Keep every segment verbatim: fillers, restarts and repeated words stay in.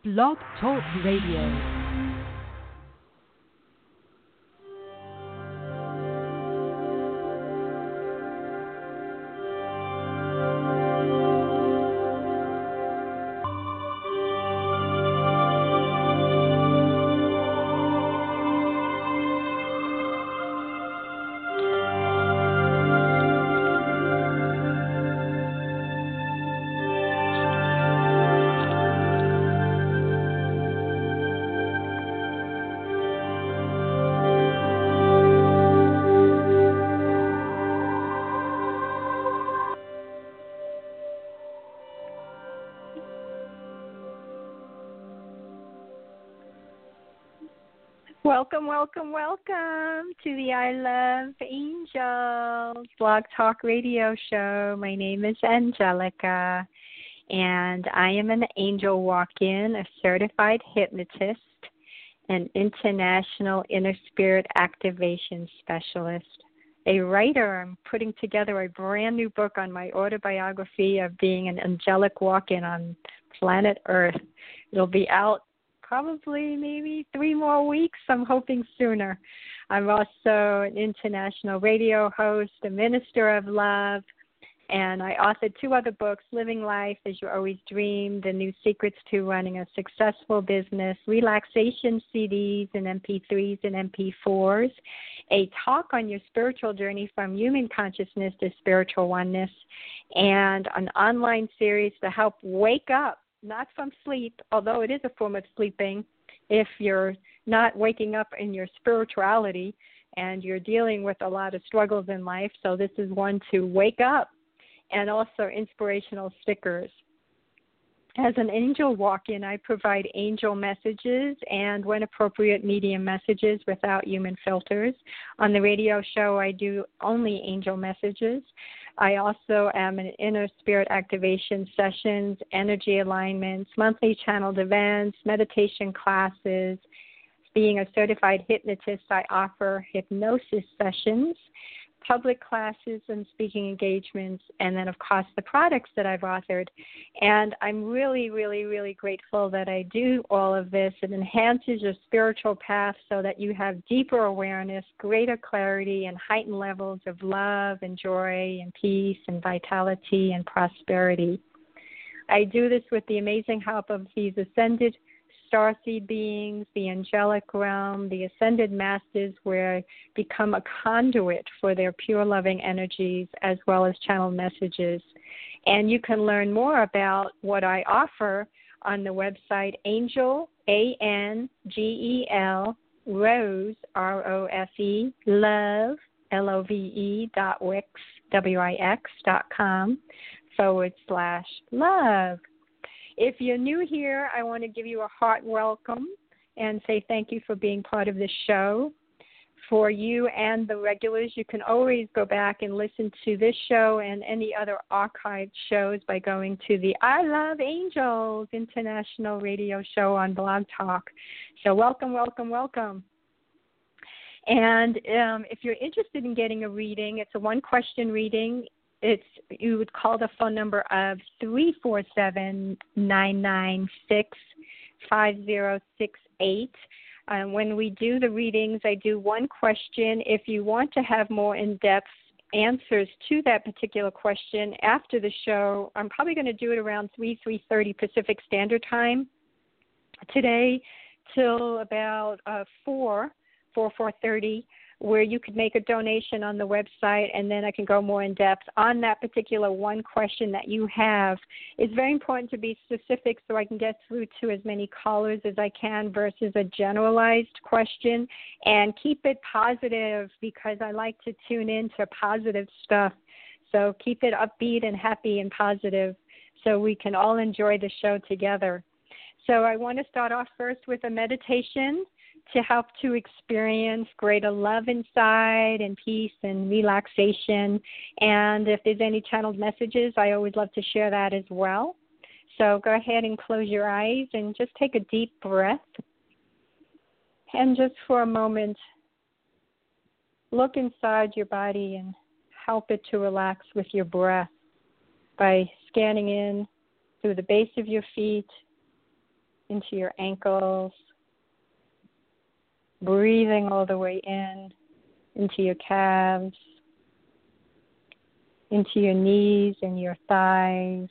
Blog Talk Radio. Welcome, welcome, welcome to the I Love Angels Blog Talk Radio Show. My name is Angelica, and I am an angel walk-in, a certified hypnotist, an international inner spirit activation specialist, a writer. I'm putting together a brand new book on my autobiography of being an angelic walk-in on planet Earth. It'll be out probably maybe three more weeks. I'm hoping sooner. I'm also an international radio host, a minister of love, and I authored two other books, Living Life as You Always Dreamed, The New Secrets to Running a Successful Business, relaxation C Ds and M P threes and M P fours, a talk on your spiritual journey from human consciousness to spiritual oneness, and an online series to help wake up, not from sleep, although it is a form of sleeping, if you're not waking up in your spirituality and you're dealing with a lot of struggles in life. So this is one to wake up, and also inspirational stickers. As an angel walk-in, I provide angel messages and, when appropriate, medium messages without human filters. On the radio show, I do only angel messages. I also am an inner spirit activation sessions, energy alignments, monthly channeled events, meditation classes. Being a certified hypnotist, I offer hypnosis sessions, public classes and speaking engagements, and then, of course, the products that I've authored. And I'm really, really, really grateful that I do all of this. It enhances your spiritual path so that you have deeper awareness, greater clarity, and heightened levels of love and joy and peace and vitality and prosperity. I do this with the amazing help of these ascended starseed beings, the angelic realm, the ascended masters, where I become a conduit for their pure loving energies as well as channeled messages. And you can learn more about what I offer on the website Angel, A N G E L, Rose, R O S E, Love, L O V E, dot Wix, W I X, dot com, forward slash love. If you're new here, I want to give you a heart welcome and say thank you for being part of this show. For you and the regulars, you can always go back and listen to this show and any other archived shows by going to the I Love Angels International Radio Show on Blog Talk. So welcome, welcome, welcome. And um, if you're interested in getting a reading, it's a one-question reading. It's you would call the phone number of three four seven, nine nine six, five zero six eight. Uh, when we do the readings, I do one question. If you want to have more in-depth answers to that particular question after the show, I'm probably going to do it around three, three thirty Pacific Standard Time today till about uh, four, four, four thirty. Where you could make a donation on the website, and then I can go more in depth on that particular one question that you have. It's very important to be specific so I can get through to as many callers as I can versus a generalized question, and keep it positive because I like to tune in to positive stuff. So keep it upbeat and happy and positive so we can all enjoy the show together. So I want to start off first with a meditation to help to experience greater love inside and peace and relaxation. And if there's any channeled messages, I always love to share that as well. So go ahead and close your eyes and just take a deep breath. And just for a moment, look inside your body and help it to relax with your breath by scanning in through the base of your feet, into your ankles, breathing all the way in, into your calves, into your knees and your thighs.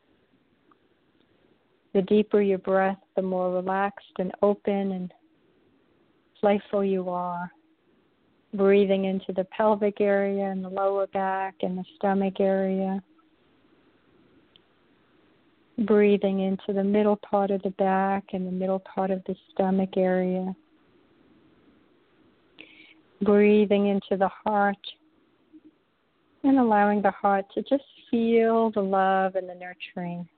The deeper your breath, the more relaxed and open and playful you are. Breathing into the pelvic area and the lower back and the stomach area. Breathing into the middle part of the back and the middle part of the stomach area. Breathing into the heart and allowing the heart to just feel the love and the nurturing.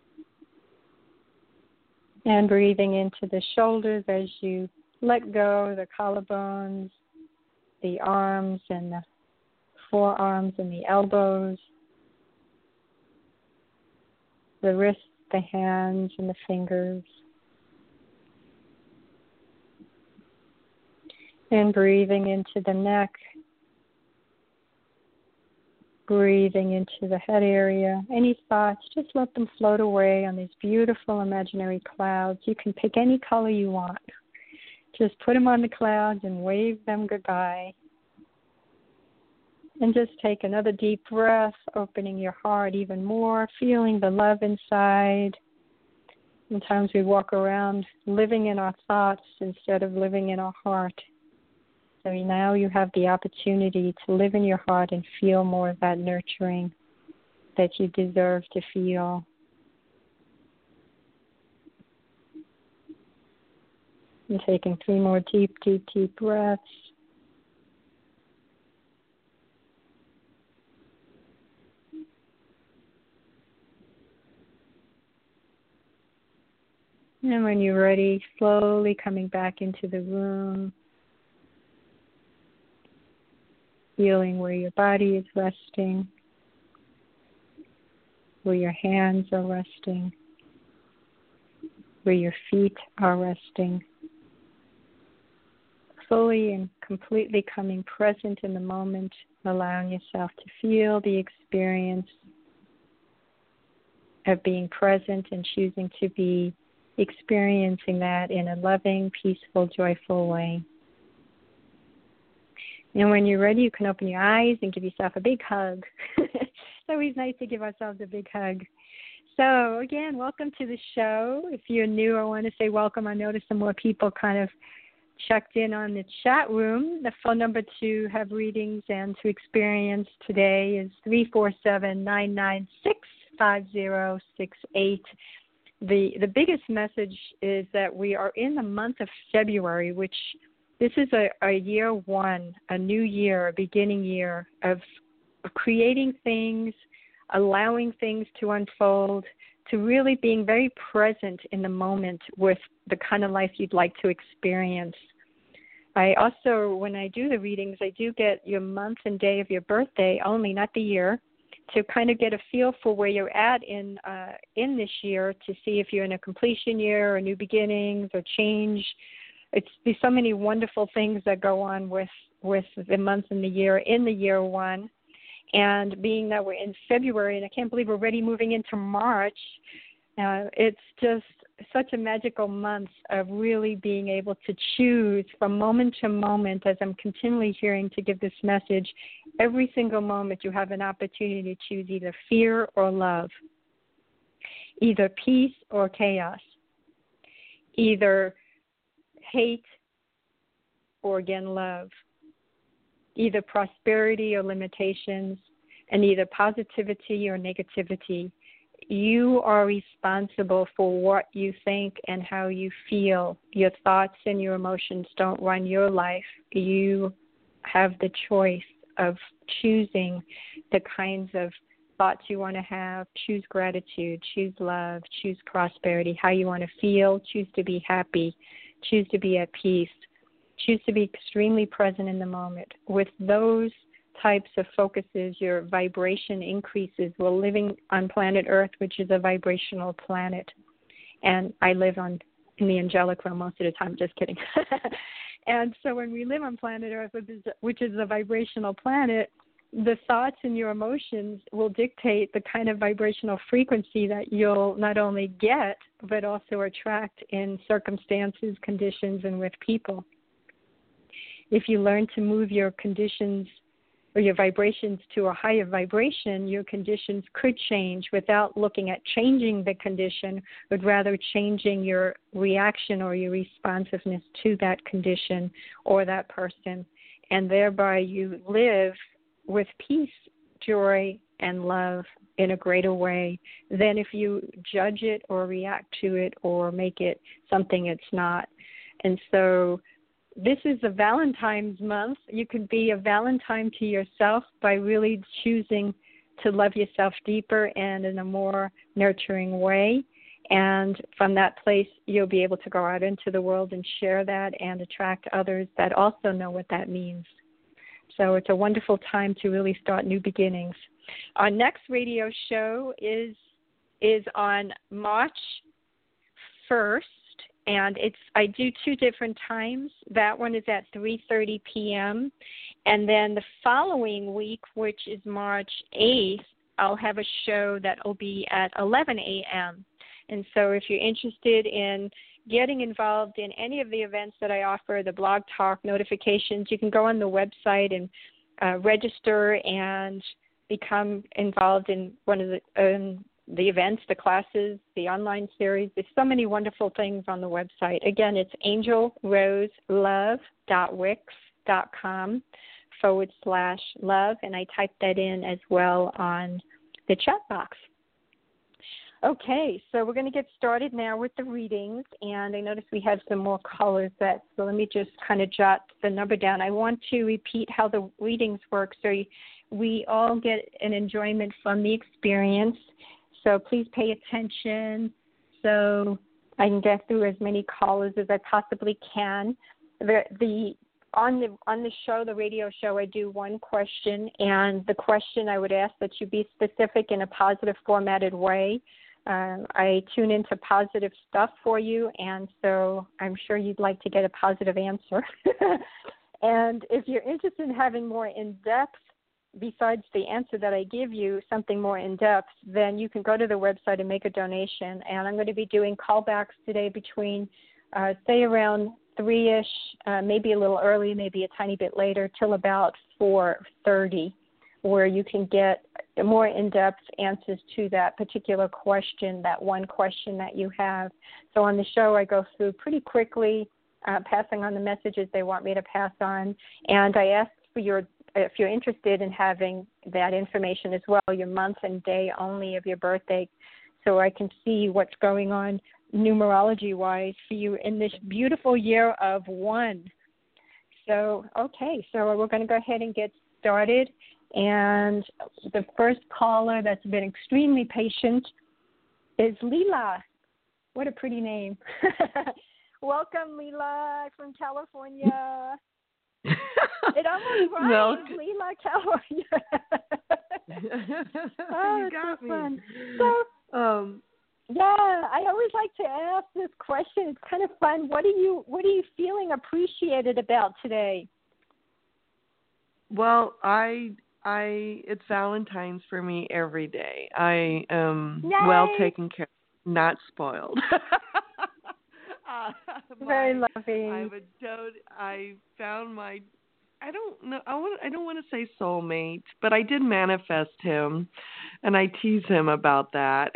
And breathing into the shoulders as you let go the collarbones, the arms and the forearms and the elbows, the wrists, the hands, and the fingers. And breathing into the neck, breathing into the head area. Any thoughts, just let them float away on these beautiful imaginary clouds. You can pick any color you want. Just put them on the clouds and wave them goodbye. And just take another deep breath, opening your heart even more, feeling the love inside. Sometimes we walk around living in our thoughts instead of living in our heart. So now you have the opportunity to live in your heart and feel more of that nurturing that you deserve to feel. And taking three more deep, deep, deep breaths. And when you're ready, slowly coming back into the room, feeling where your body is resting, where your hands are resting, where your feet are resting. Fully and completely coming present in the moment, allowing yourself to feel the experience of being present and choosing to be experiencing that in a loving, peaceful, joyful way. And when you're ready, you can open your eyes and give yourself a big hug. It's always nice to give ourselves a big hug. So, again, welcome to the show. If you're new, I want to say welcome. I noticed some more people kind of checked in on the chat room. The phone number to have readings and to experience today is three four seven, nine nine six, five zero six eight. The the biggest message is that we are in the month of February, which this is a, a year one, a new year, a beginning year of creating things, allowing things to unfold, to really being very present in the moment with the kind of life you'd like to experience. I also, when I do the readings, I do get your month and day of your birthday only, not the year, to kind of get a feel for where you're at in uh, in this year, to see if you're in a completion year or new beginnings or change. It's there's so many wonderful things that go on with, with the month and the year in the year one. And being that we're in February, and I can't believe we're already moving into March, uh, it's just such a magical month of really being able to choose from moment to moment, as I'm continually hearing to give this message. Every single moment you have an opportunity to choose either fear or love, either peace or chaos, either hate or, again, love, either prosperity or limitations, and either positivity or negativity. You are responsible for what you think and how you feel. Your thoughts and your emotions don't run your life. You have the choice of choosing the kinds of thoughts you want to have. Choose gratitude, choose love, choose prosperity, how you want to feel, choose to be happy, choose to be at peace. Choose to be extremely present in the moment. With those types of focuses, your vibration increases. We're living on planet Earth, which is a vibrational planet. And I live on in the angelic realm most of the time, just kidding. And so when we live on planet Earth, which is, which is a vibrational planet, the thoughts and your emotions will dictate the kind of vibrational frequency that you'll not only get, but also attract in circumstances, conditions, and with people. If you learn to move your conditions or your vibrations to a higher vibration, your conditions could change without looking at changing the condition, but rather changing your reaction or your responsiveness to that condition or that person. And thereby you live with peace, joy, and love in a greater way than if you judge it or react to it or make it something it's not. And so this is a Valentine's month. You could be a Valentine to yourself by really choosing to love yourself deeper and in a more nurturing way. And from that place, you'll be able to go out into the world and share that and attract others that also know what that means. So it's a wonderful time to really start new beginnings. Our next radio show is is on March first, and it's I do two different times. That one is at three thirty p.m., and then the following week, which is March eighth, I'll have a show that will be at eleven a.m. And so if you're interested in getting involved in any of the events that I offer, the Blog Talk notifications, you can go on the website and uh, register and become involved in one of the um, the events, the classes, the online series. There's so many wonderful things on the website. Again, it's angelroselove.wix.com forward slash love, and I typed that in as well on the chat box. Okay, so we're going to get started now with the readings, and I notice we have some more callers that, so let me just kind of jot the number down. I want to repeat how the readings work so we all get an enjoyment from the experience, so please pay attention so I can get through as many callers as I possibly can. The, the on the on the show, the radio show, I do one question, and the question I would ask that you be specific in a positive formatted way. Um, I tune into positive stuff for you, and so I'm sure you'd like to get a positive answer. And if you're interested in having more in-depth, besides the answer that I give you, something more in-depth, then you can go to the website and make a donation. And I'm going to be doing callbacks today between, uh, say, around three-ish, uh, maybe a little early, maybe a tiny bit later, till about four thirty, where you can get more in-depth answers to that particular question, that one question that you have. So on the show, I go through pretty quickly, uh, passing on the messages they want me to pass on, and I ask for your, if you're interested in having that information as well, your month and day only of your birthday, so I can see what's going on numerology-wise for you in this beautiful year of one. So, okay, so we're going to go ahead and get started. And the first caller that's been extremely patient is Leela. What a pretty name. Welcome, Leela, from California. It almost rhymes, Milk. Leela, California. Oh, you it's got so me. fun. So, um, yeah, I always like to ask this question. It's kind of fun. What are you What are you feeling appreciated about today? well, I, I, it's Valentine's for me every day. I am Yay! well taken care of, not spoiled. uh, Very my, loving. I've adored, I found my, I don't know, I want, I don't want to say soulmate, but I did manifest him, and I tease him about that.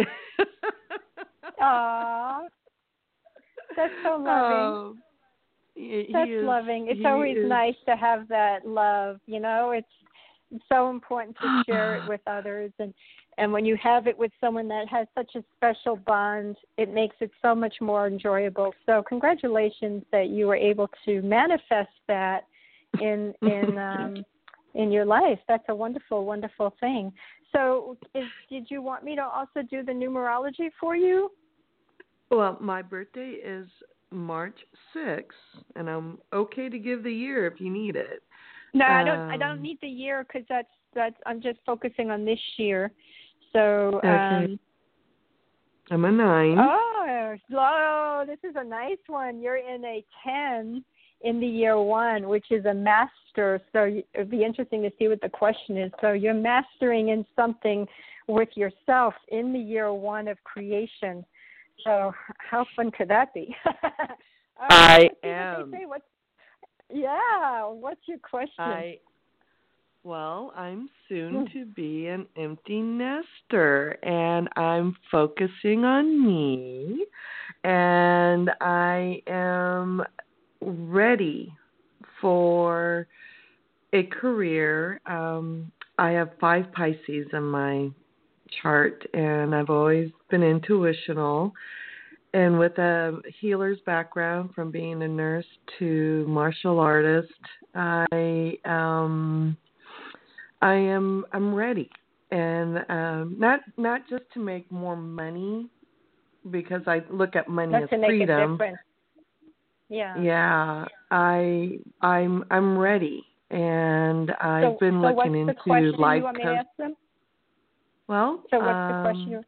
Aww. That's so loving. Oh, he, That's he is, loving. It's he always is, nice to have that love, you know. It's, it's so important to share it with others. And, and when you have it with someone that has such a special bond, it makes it so much more enjoyable. So congratulations that you were able to manifest that in in um, in your life. That's a wonderful, wonderful thing. So is, did you want me to also do the numerology for you? Well, my birthday is March sixth, and I'm okay to give the year if you need it. No, um, I don't. I don't need the year because that's that's. I'm just focusing on this year. So. Okay. Um, I'm a nine. oh, oh, this is a nice one. You're in a ten, in the year one, which is a master. So it would be interesting to see what the question is. So you're mastering in something with yourself in the year one of creation. So how fun could that be? All right, I am. What what's, yeah, what's your question? I, well, I'm soon to be an empty nester, and I'm focusing on me, and I am ready for a career. Um, I have five Pisces in my chart, and I've always been intuitional. And with a healer's background, from being a nurse to martial artist, I um, I am I'm ready, and um, not not just to make more money, because I look at money not as to make freedom. A difference. Yeah. Yeah, I I'm I'm ready, and I've so, been so looking what's the into question life you want me to coach. ask them? Well, so what's um, the question? You...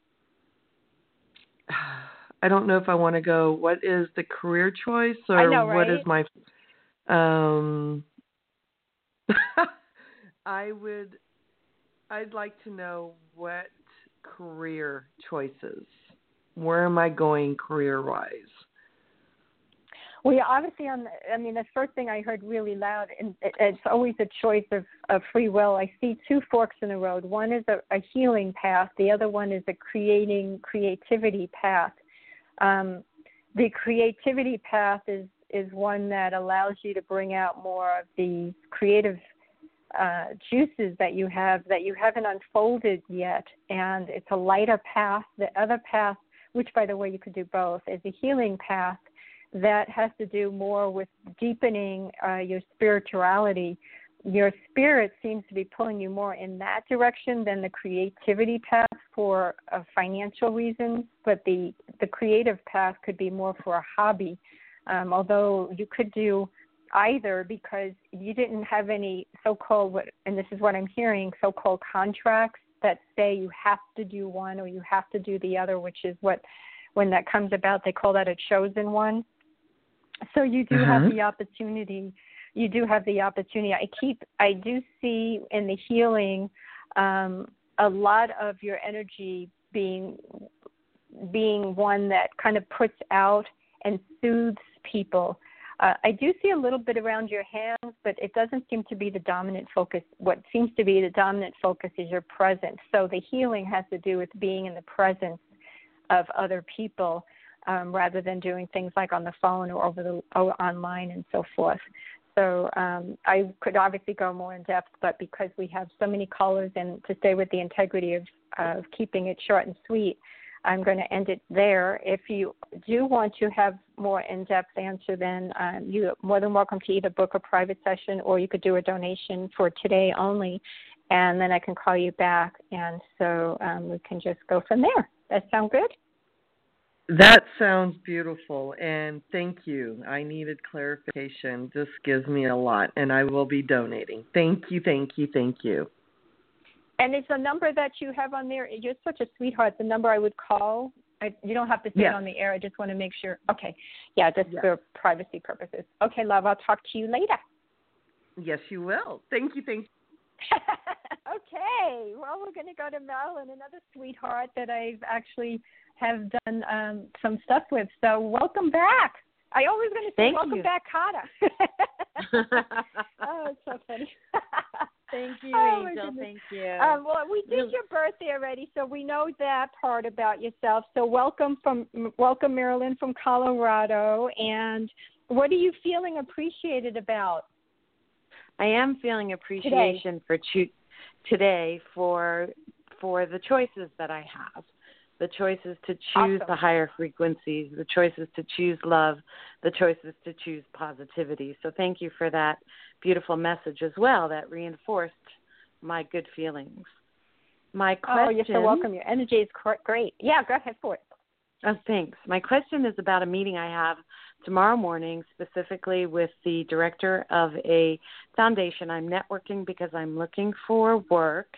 I don't know if I want to go, what is the career choice, or I know, right? what is my um I would I'd like to know what career choices. Where am I going career-wise? Well, yeah, obviously, on the, I mean, the first thing I heard really loud, and it, it's always a choice of, of free will. I see two forks in the road. One is a, a healing path. The other one is a creating creativity path. Um, the creativity path is, is one that allows you to bring out more of the creative uh, juices that you have that you haven't unfolded yet, and it's a lighter path. The other path, which, by the way, you could do both, is a healing path that has to do more with deepening uh, your spirituality. Your spirit seems to be pulling you more in that direction than the creativity path for uh, financial reasons, but the, the creative path could be more for a hobby, um, although you could do either, because you didn't have any so-called, what, and this is what I'm hearing, so-called contracts that say you have to do one or you have to do the other, which is what, when that comes about, they call that a chosen one. So you do Uh-huh. have the opportunity. You do have the opportunity. I keep, I do see in the healing um, a lot of your energy being being one that kind of puts out and soothes people. Uh, I do see a little bit around your hands, but it doesn't seem to be the dominant focus. What seems to be the dominant focus is your presence. So the healing has to do with being in the presence of other people, um, rather than doing things like on the phone or over the or online and so forth. So um, I could obviously go more in depth, but because we have so many callers and to stay with the integrity of, of keeping it short and sweet, I'm going to end it there. If you do want to have more in-depth answer, then um, you're more than welcome to either book a private session or you could do a donation for today only, and then I can call you back, and so um, we can just go from there. That sound good? That sounds beautiful, and thank you. I needed clarification. This gives me a lot, and I will be donating. Thank you, thank you, thank you. And it's a number that you have on there. You're such a sweetheart. The number I would call, I, you don't have to say yes. it on the air. I just want to make sure. Okay. Yeah, just yes. for privacy purposes. Okay, love, I'll talk to you later. Yes, you will. Thank you, thank you. Okay. Well, we're going to go to Marilyn, another sweetheart that I've actually have done um, some stuff with. So welcome back. I always going to say Thank welcome you. back, Carter. Oh, it's so funny. Thank you, oh, Angel. Thank you. Um, well, we did your birthday already, so we know that part about yourself. So welcome from welcome, Marilyn from Colorado. And what are you feeling appreciated about? I am feeling appreciation today. for cho- today for for the choices that I have, the choices to choose awesome. the higher frequencies, the choices to choose love, the choices to choose positivity. So thank you for that beautiful message as well that reinforced my good feelings. My question. Oh, you're so welcome. Your energy is great. Yeah, go ahead for it. Oh, thanks. My question is about a meeting I have tomorrow morning, specifically with the director of a foundation. I'm networking because I'm looking for work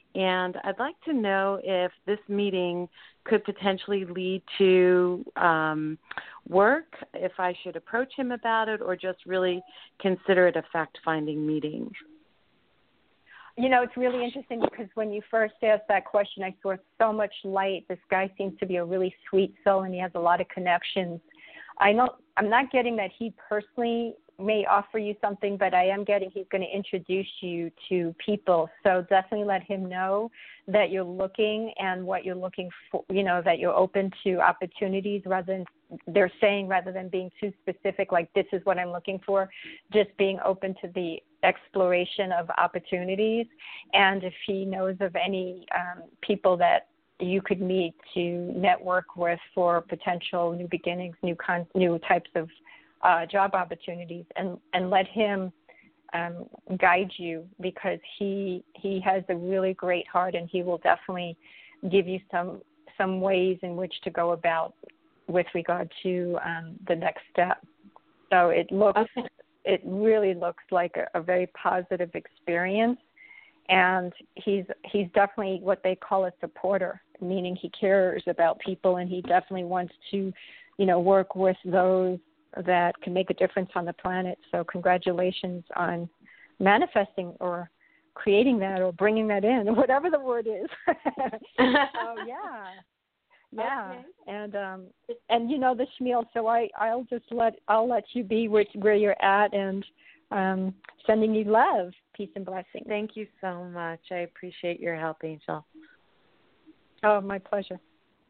And I'd like to know if this meeting could potentially lead to um, work, if I should approach him about it, or just really consider it a fact-finding meeting. You know, it's really interesting because when you first asked that question, I saw so much light. This guy seems to be a really sweet soul, and he has a lot of connections. I know I'm not getting that he personally may offer you something, but I am getting he's going to introduce you to people. So definitely let him know that you're looking and what you're looking for, you know, that you're open to opportunities rather than, they're saying rather than being too specific, like this is what I'm looking for, just being open to the exploration of opportunities. And if he knows of any um, people that you could meet to network with for potential new beginnings, new con- new types of uh, job opportunities, and, and let him um, guide you, because he he has a really great heart, and he will definitely give you some some ways in which to go about with regard to um, the next step. So it looks okay. It really looks like a, a very positive experience. And he's he's definitely what they call a supporter, meaning he cares about people, and he definitely wants to, you know, work with those that can make a difference on the planet. So congratulations on manifesting or creating that or bringing that in, whatever the word is. So yeah, yeah, okay. and um, and you know the schmeal. So I I'll just let I'll let you be where where you're at, and um, sending you love, peace, and blessings. Thank you so much. I appreciate your help, Angel. Oh, my pleasure.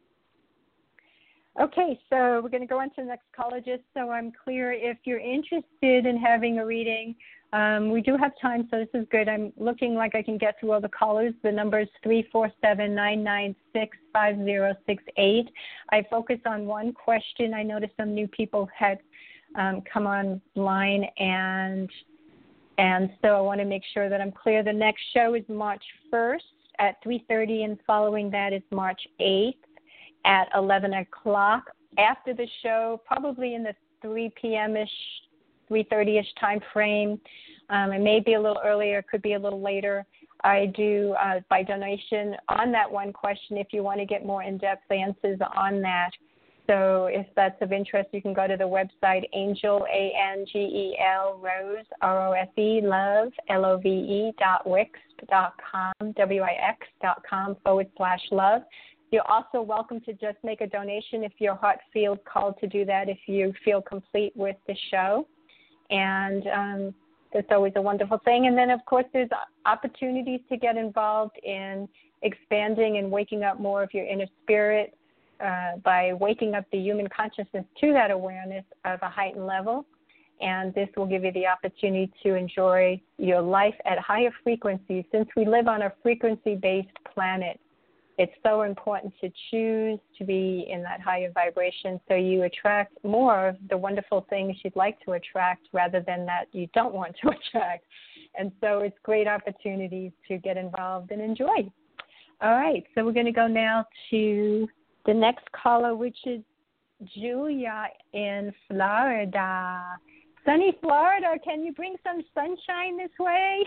Okay, so we're going to go on to the next caller, just so I'm clear. If you're interested in having a reading, um, we do have time, so this is good. I'm looking like I can get through all the callers. The number is three four seven, nine nine six, five zero six eight. I focus on one question. I noticed some new people had um, come online, and and so I want to make sure that I'm clear. The next show is March first at three thirty, and following that is March eighth. At eleven o'clock. After the show, probably in the three p.m.-ish, three thirty-ish time frame. Um, it may be a little earlier, it could be a little later. I do, uh, by donation, on that one question if you want to get more in-depth answers on that. So if that's of interest, you can go to the website, Angel, A N G E L, Rose, R O S E, Love, L O V E, dot wix dot com, W I X dot com, forward slash love. You're also welcome to just make a donation if your heart feels called to do that, if you feel complete with the show. And um, that's always a wonderful thing. And then, of course, there's opportunities to get involved in expanding and waking up more of your inner spirit uh, by waking up the human consciousness to that awareness of a heightened level. And this will give you the opportunity to enjoy your life at higher frequencies. Since we live on a frequency-based planet, it's so important to choose to be in that higher vibration so you attract more of the wonderful things you'd like to attract rather than that you don't want to attract. And so it's great opportunities to get involved and enjoy. All right, so we're going to go now to the next caller, which is Julia in Florida. Sunny Florida, can you bring some sunshine this way?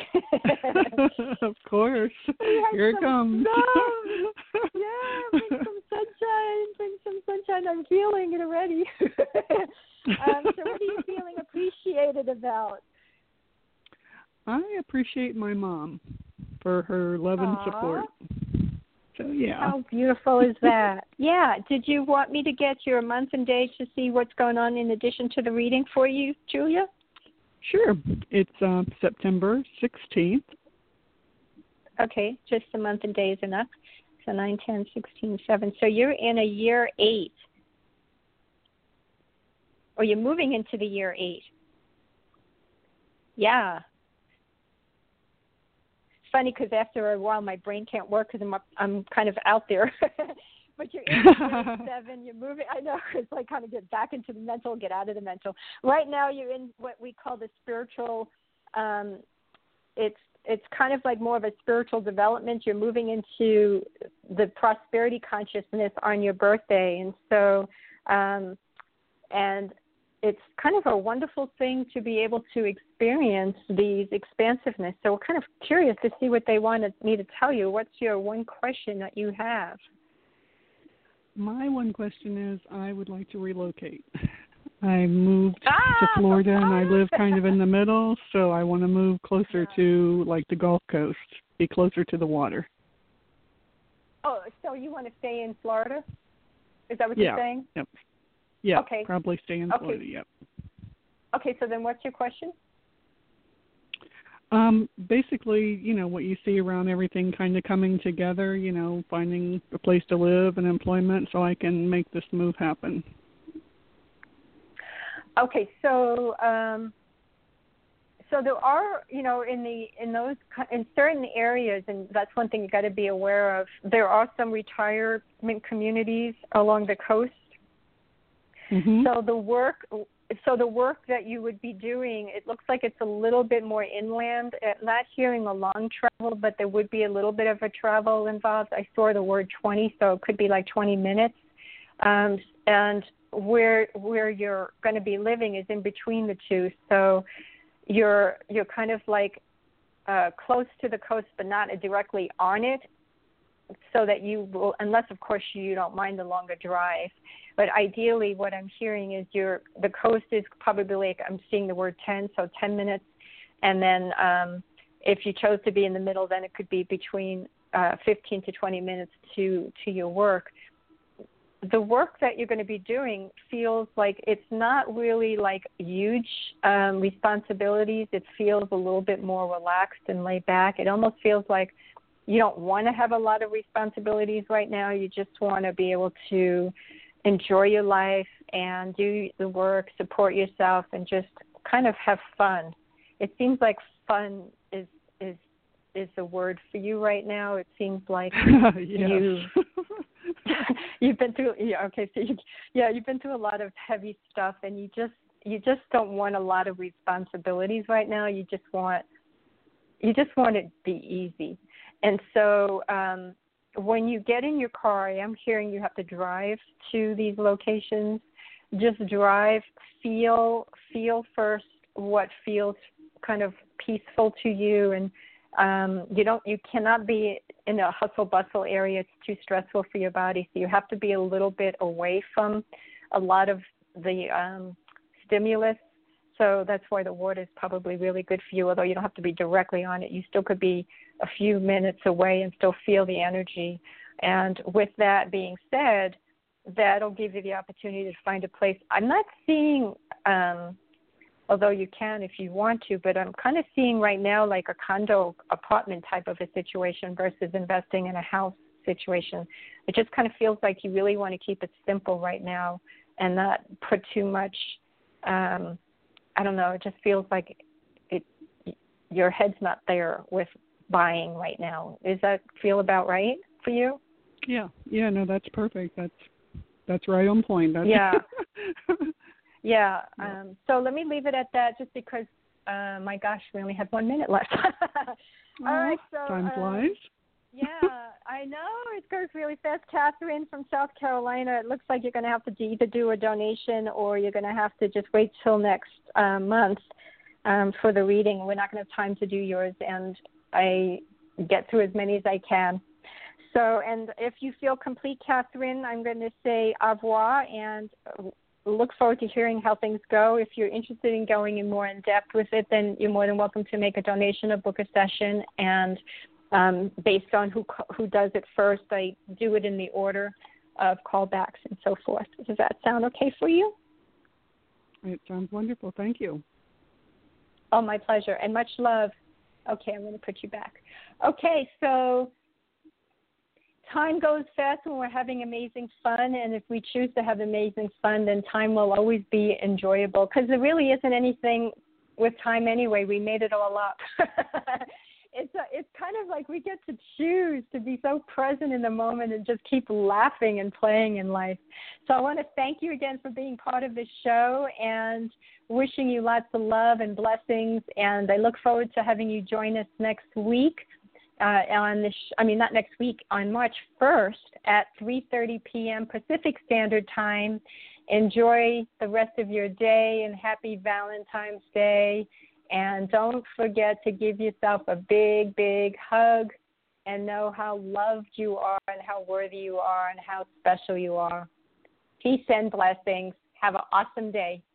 Of course. Here it comes. Yeah, bring some sunshine. Bring some sunshine. I'm feeling it already. um, so what are you feeling appreciated about? I appreciate my mom for her love and Aww. support. So, yeah. How beautiful is that? Yeah. Did you want me to get your month and day to see what's going on in addition to the reading for you, Julia? Sure. It's uh, September sixteenth. Okay. Just the month and day is enough. So nine, ten, sixteen, seven. So you're in a year eight. Or you're moving into the year eight. Yeah. Funny because after a while my brain can't work because I'm I'm kind of out there. But you're in year seven, you're moving. I know it's like kind of get back into the mental, get out of the mental. Right now you're in what we call the spiritual. Um, it's it's kind of like more of a spiritual development. You're moving into the prosperity consciousness on your birthday, and so um, and it's kind of a wonderful thing to be able to experience these expansiveness. So we're kind of curious to see what they wanted me to tell you. What's your one question that you have? My one question is, I would like to relocate. I moved ah, to Florida, and I live kind of in the middle, so I want to move closer yeah. to, like, the Gulf Coast, be closer to the water. Oh, so you want to stay in Florida? Is that what yeah. you're saying? Yep. Yeah, okay. probably stay in okay. Florida, yep. Okay, so then what's your question? Um, basically, you know, what you see around everything kind of coming together, you know, finding a place to live and employment so I can make this move happen. Okay, so um, so there are, you know, in the in those in certain areas, and that's one thing you got to be aware of. There are some retirement communities along the coast. Mm-hmm. So the work, so the work that you would be doing, it looks like it's a little bit more inland. Not hearing a long travel, but there would be a little bit of a travel involved. I saw the word twenty, so it could be like twenty minutes. Um, and where where you're going to be living is in between the two, so you're you're kind of like uh, close to the coast, but not directly on it. So that you will, unless of course you don't mind the longer drive. But ideally, what I'm hearing is your the coast is probably like I'm seeing the word ten, so ten minutes, and then um, if you chose to be in the middle, then it could be between uh, fifteen to twenty minutes to to your work. The work that you're going to be doing feels like it's not really like huge um, responsibilities. It feels a little bit more relaxed and laid back. It almost feels like you don't want to have a lot of responsibilities right now. You just want to be able to enjoy your life and do the work, support yourself, and just kind of have fun. It seems like fun is is is the word for you right now. It seems like you you've been through yeah okay so you, yeah you've been through a lot of heavy stuff, and you just you just don't want a lot of responsibilities right now. You just want you just want it to be easy. And so um, when you get in your car, I am hearing you have to drive to these locations. Just drive, feel feel first what feels kind of peaceful to you, and um, you don't you cannot be in a hustle bustle area. It's too stressful for your body. So you have to be a little bit away from a lot of the um, stimulus. So that's why the water is probably really good for you, although you don't have to be directly on it. You still could be a few minutes away and still feel the energy. And with that being said, that'll give you the opportunity to find a place. I'm not seeing, um, although you can if you want to, but I'm kind of seeing right now like a condo apartment type of a situation versus investing in a house situation. It just kind of feels like you really want to keep it simple right now and not put too much um, I don't know, it just feels like it. Your head's not there with buying right now. Does that feel about right for you? Yeah, yeah, no, that's perfect. That's that's right on point. That's yeah, yeah. Um, so let me leave it at that, just because, uh, my gosh, we only have one minute left. All right, so time uh, flies. Yeah, I know. It goes really fast. Catherine from South Carolina, it looks like you're going to have to either do a donation or you're going to have to just wait till next uh, month um, for the reading. We're not going to have time to do yours, and I get through as many as I can. So, and if you feel complete, Catherine, I'm going to say au revoir and look forward to hearing how things go. If you're interested in going in more in depth with it, then you're more than welcome to make a donation or book a session, and Um, based on who who does it first, I do it in the order of callbacks and so forth. Does that sound okay for you? It sounds wonderful. Thank you. Oh, my pleasure, and much love. Okay, I'm going to put you back. Okay, so time goes fast when we're having amazing fun, and if we choose to have amazing fun, then time will always be enjoyable, because there really isn't anything with time anyway. We made it all up. It's a, it's kind of like we get to choose to be so present in the moment and just keep laughing and playing in life. So I want to thank you again for being part of this show and wishing you lots of love and blessings. And I look forward to having you join us next week uh, on the sh- I mean, not next week, on March first at three thirty p.m. Pacific Standard Time. enjoy the rest of your day, and happy Valentine's Day. And don't forget to give yourself a big, big hug and know how loved you are and how worthy you are and how special you are. Peace and blessings. Have an awesome day.